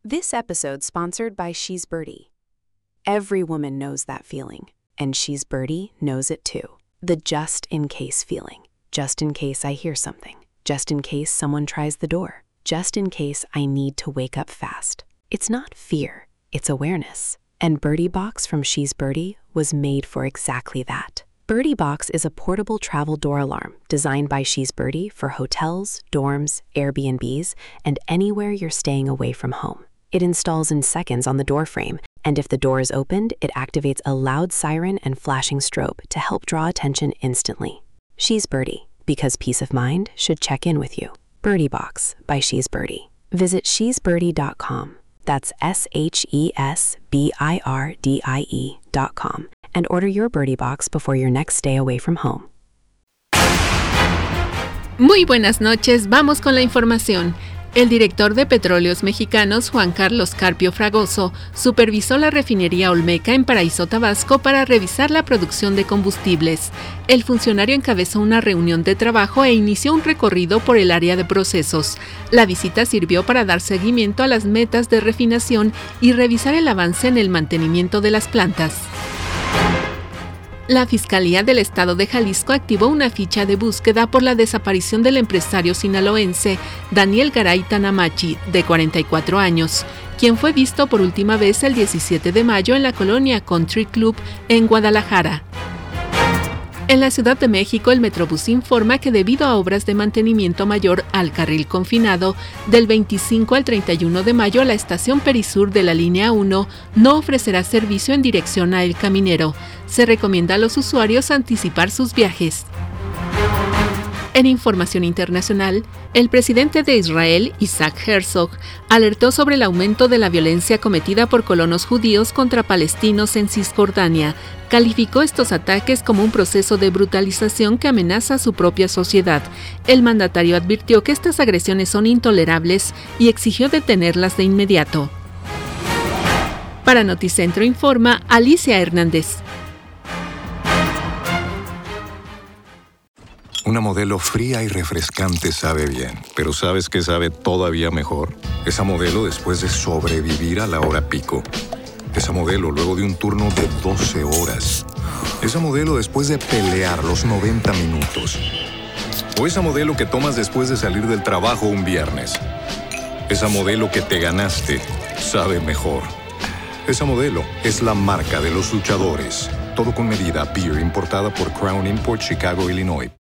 This episode sponsored by She's Birdie. Every woman knows that feeling, and She's Birdie knows it too. The just-in-case feeling. Just in case I hear something. Just in case someone tries the door. Just in case I need to wake up fast. It's not fear, it's awareness. And Birdie Box from She's Birdie was made for exactly that. Birdie Box is a portable travel door alarm designed by She's Birdie for hotels, dorms, Airbnbs, and anywhere you're staying away from home. It installs in seconds on the door frame, and if the door is opened, it activates a loud siren and flashing strobe to help draw attention instantly. She's Birdie, because peace of mind should check in with you. Birdie Box by She's Birdie. Visit shesbirdie.com. That's SHESBIRDIE.com. And order your Birdie Box before your next stay away from home. Muy buenas noches, vamos con la información. El director de Petróleos Mexicanos, Juan Carlos Carpio Fragoso, supervisó la refinería Olmeca en Paraíso, Tabasco, para revisar la producción de combustibles. El funcionario encabezó una reunión de trabajo e inició un recorrido por el área de procesos. La visita sirvió para dar seguimiento a las metas de refinación y revisar el avance en el mantenimiento de las plantas. La Fiscalía del Estado de Jalisco activó una ficha de búsqueda por la desaparición del empresario sinaloense Daniel Garay Tanamachi, de 44 años, quien fue visto por última vez el 17 de mayo en la colonia Country Club en Guadalajara. En la Ciudad de México, el Metrobús informa que debido a obras de mantenimiento mayor al carril confinado, del 25 al 31 de mayo la estación Perisur de la línea 1 no ofrecerá servicio en dirección a El Caminero. Se recomienda a los usuarios anticipar sus viajes. En información internacional, el presidente de Israel, Isaac Herzog, alertó sobre el aumento de la violencia cometida por colonos judíos contra palestinos en Cisjordania. Calificó estos ataques como un proceso de brutalización que amenaza a su propia sociedad. El mandatario advirtió que estas agresiones son intolerables y exigió detenerlas de inmediato. Para Noticentro informa Alicia Hernández. Una modelo fría y refrescante sabe bien, pero ¿sabes qué sabe todavía mejor? Esa modelo después de sobrevivir a la hora pico. Esa modelo luego de un turno de 12 horas. Esa modelo después de pelear los 90 minutos. O esa modelo que tomas después de salir del trabajo un viernes. Esa modelo que te ganaste sabe mejor. Esa modelo es la marca de los luchadores. Todo con medida. Beer importada por Crown Imports, Chicago, Illinois.